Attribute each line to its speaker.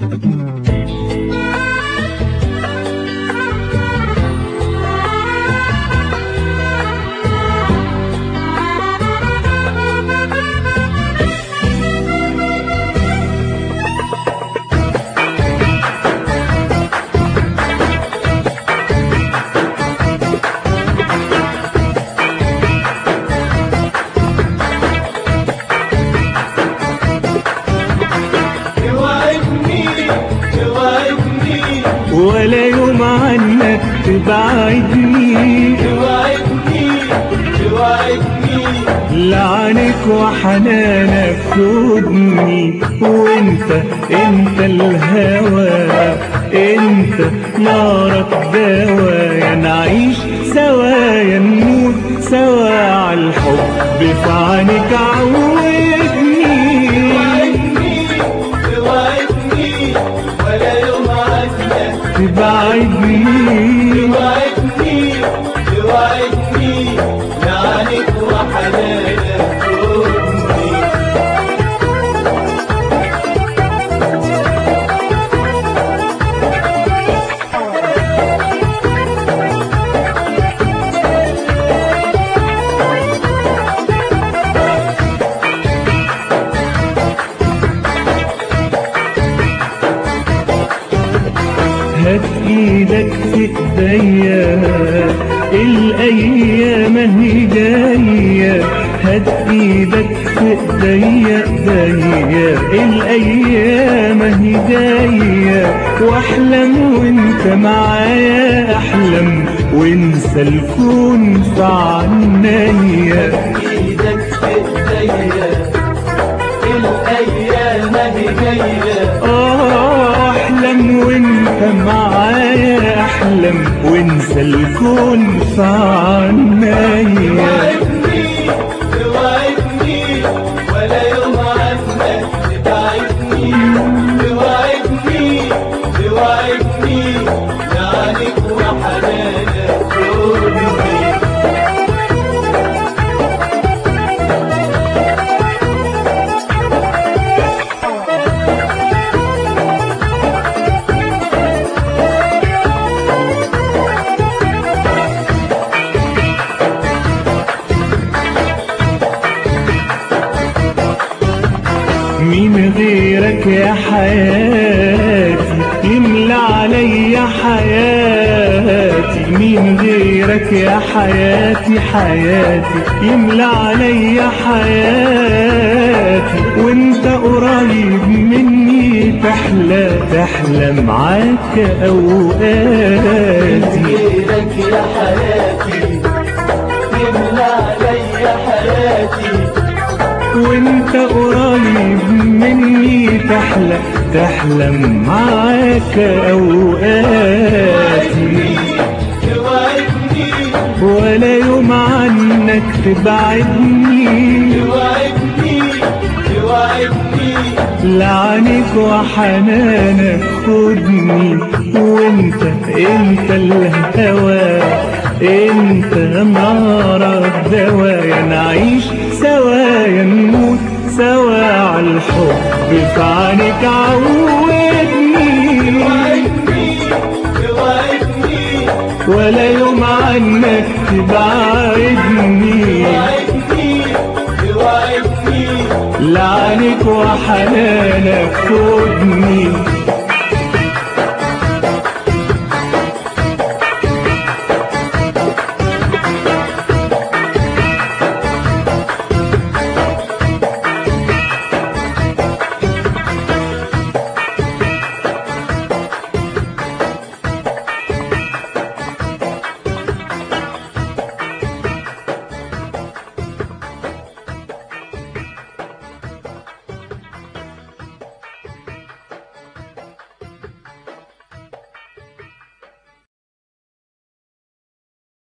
Speaker 1: ولا يوم عنك تبعدني، لعنك وحنانك خدني، وانت الهوى، انت نارك دوايا، نعيش سوايا نموت سوا عالحب في عينك عودني.
Speaker 2: ولا يوم عنك
Speaker 1: تبعدني،
Speaker 2: لعنك وحنانك خدني.
Speaker 1: هات ايدك في ايديا، الايام هي جايه، هات ايدك في ايديا الايام هي جايه، واحلم وانت معايا، احلم وانسى الكون في عنايا.
Speaker 2: ايدك في ايديا الايام هي جايه،
Speaker 1: احلم وانت معايا، احلم وانسى الكون في عنايا.
Speaker 2: توعدني ولا يوم عنك تبعدني، توعدني لعنك وحنانك خدني.
Speaker 1: مين غيرك يا حياتي يملى عليا حياتي، مين غيرك يا حياتي يملى عليا حياتي، وانت قريب مني تحلى معاك اوقاتي.
Speaker 2: غيرك يا حياتي يملى عليا حياتي،
Speaker 1: وانت قريب مني تحلى معاك اوقاتي.
Speaker 2: توعدني
Speaker 1: ولا يوم عنك تبعدني، لعنك وحنانك خدني، وانت الهوى، انت نارك دوايا، نعيش سوايا نموت سوا عالحب في عينك عودني. ولا يوم عنك تبعدني، لعنك وحنانك خدني.